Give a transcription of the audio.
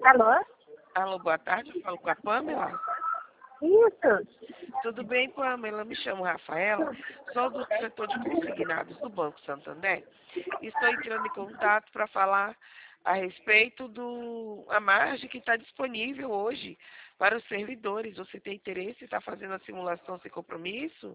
Alô? Alô, boa tarde, eu falo com a Pamela. Isso. Tudo bem, Pamela? Me chamo Rafaela, sou do setor de consignados do Banco Santander. Estou entrando em contato para falar a respeito a margem que está disponível hoje para os servidores. Você tem interesse em estar fazendo a simulação sem compromisso?